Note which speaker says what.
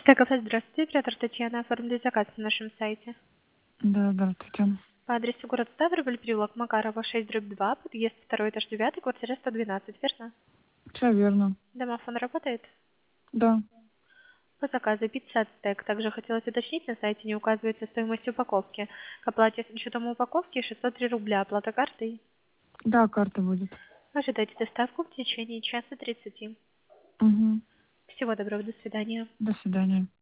Speaker 1: Кафе, здравствуйте, оператор Татьяна. Оформили заказ на нашем сайте.
Speaker 2: Да, здравствуйте.
Speaker 1: По адресу город Ставрополь, переулок Макарова, 6/2, подъезд 2, этаж 9, квартира 112, верно?
Speaker 2: Все верно.
Speaker 1: Домофон работает?
Speaker 2: Да.
Speaker 1: По заказу пицца стек. Также хотелось уточнить, на сайте не указывается стоимость упаковки. К оплате с учетом упаковки 603 рубля. Оплата картой.
Speaker 2: Да, карта будет.
Speaker 1: Ожидайте доставку в течение часа 30.
Speaker 2: Угу.
Speaker 1: Всего доброго, до свидания.
Speaker 2: До свидания.